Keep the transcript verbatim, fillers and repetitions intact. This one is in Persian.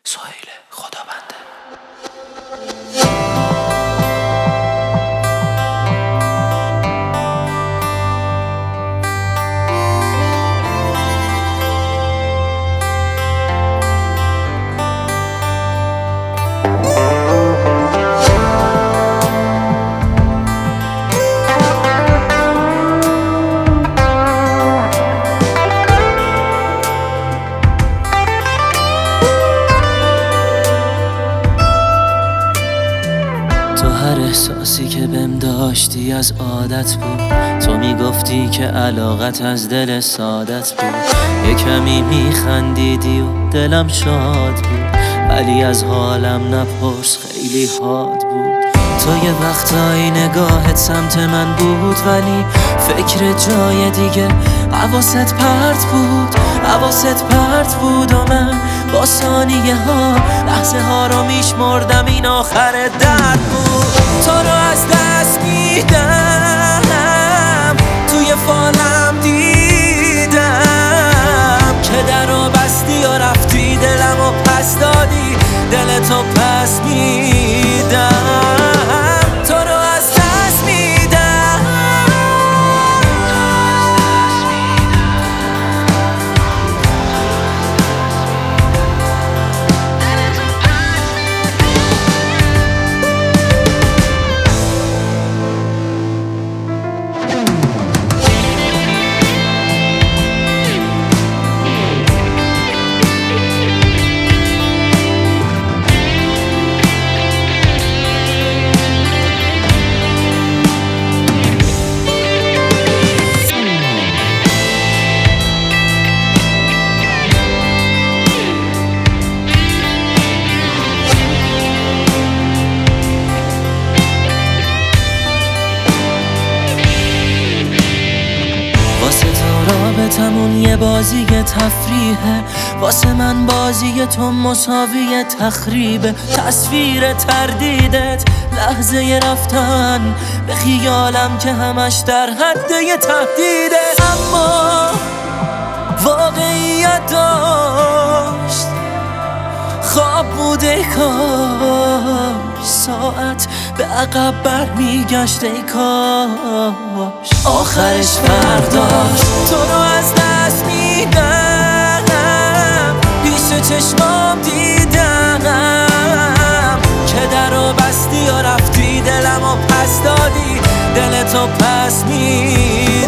سهیل خدابنده. هر احساسی که بهم داشتی از عادت بود، تو میگفتی که علاقت از دل سادت بود. یه کمی میخندیدی و دلم شاد بود، ولی از حالم نپرس خیلی حاد بود. تو یه وقتایی نگاهت سمت من بود، ولی فکر جای دیگه حواست پرت بود، حواست پرت بود. و من با ثانیه ها لحظه ها رو میشمردم، این آخر درد بود. تو رو از دست میدم، توی فالم دیدم که در رو بستی و رفتی، دلم و پس دادی، دلتو پس میدم. تو رو از دست میدم، رابطمون یه بازی تفریحه، واسه من بازی تو مساوی تخریبه. تصویر تردیدت لحظه رفتن به خیالم که همش در حد یه تهدیده، اما واقعیت داشت خواب بوده. کاش ساعت به عقب برمیگشت، ای کاش آخرش فرداش. تو رو از دست میدم، پیش چشمام دیدم که در رو بستی و رفتی، دلم و پس دادی، دلتو پس میدم.